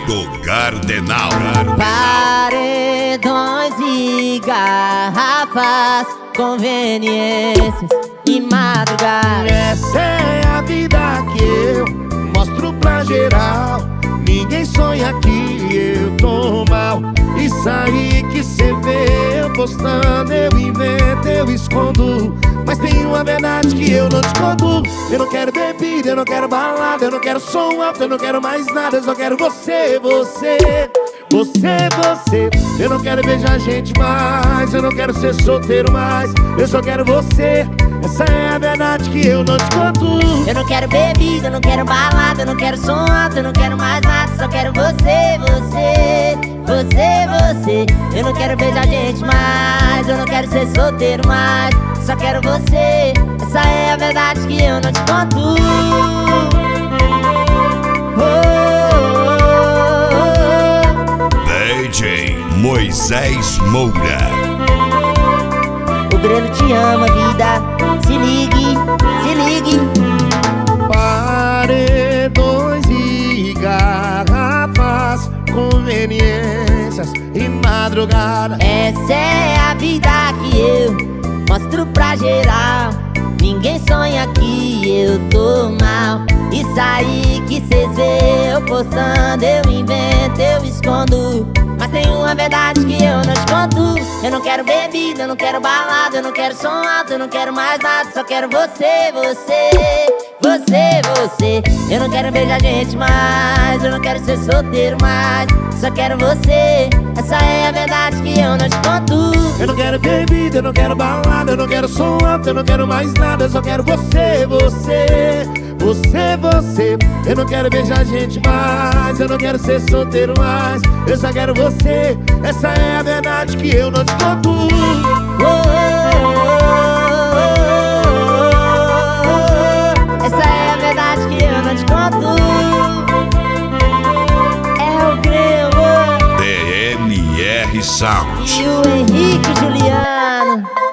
do Cardenal. Paredões e garrafas, conveniências e madrugada. Essa é a vida que eu mostro pra geral. Ninguém sonha que eu tô mal. Isso aí que cê vê eu postando, eu invento, eu escondo. Mas tem uma verdade que eu não te conto. Eu não quero bebida, eu não quero balada, eu não quero som alto, eu não quero mais nada. Eu só quero você, você, você, você. Eu não quero beijar gente mais, eu não quero ser solteiro mais. Eu só quero você. Essa é a verdade que eu não te conto. Eu não quero bebida, eu não quero balada, eu não quero som alto, eu não quero mais nada. Só quero você, você, você, você. Eu não quero beijar gente mais, eu não quero ser solteiro mais. Só quero você. Essa é a verdade que eu não te conto. DJ Moisés Moura. O grelo te ama, vida. Se ligue, se ligue. Paredões e garrafas, conveniências e madrugada. Essa é a vida que eu mostro pra geral. Ninguém sonha que eu tô mal. Isso aí que cês vê eu postando, eu invento, eu escondo. Mas tem uma verdade que eu não te conto. Eu não quero bebida, eu não quero balada, eu não quero som alto, eu não quero mais nada. Só quero você, você, você, você. Eu não quero beijar gente mais, eu não quero ser solteiro mais. Só quero você. Essa é a verdade que eu não te conto. Eu não quero bebida, eu não quero balada, eu não quero som alto, eu não quero mais nada. Eu só quero você, você, você, você. Eu não quero beijar gente mais, eu não quero ser solteiro mais. Eu só quero você. Essa é a verdade que eu não te conto. Essa é a verdade que eu não te conto. É o Grelo DNR Sound. e o Henrique Juliano.